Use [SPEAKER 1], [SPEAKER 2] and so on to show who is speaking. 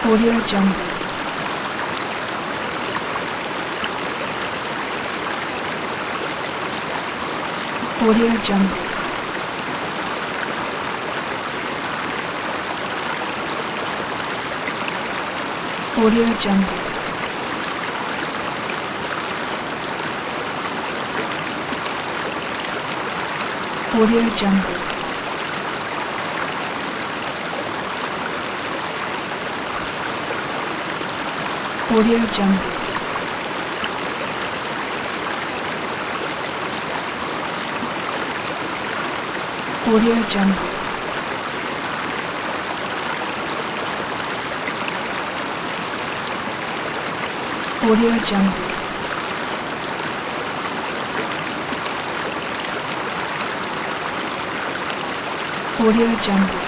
[SPEAKER 1] Audio Jungle. Audio Jungle. Audio Jungle. Audio Jungle. Audio Jungle. Audio Jungle. Audio Jungle. Audio Jungle.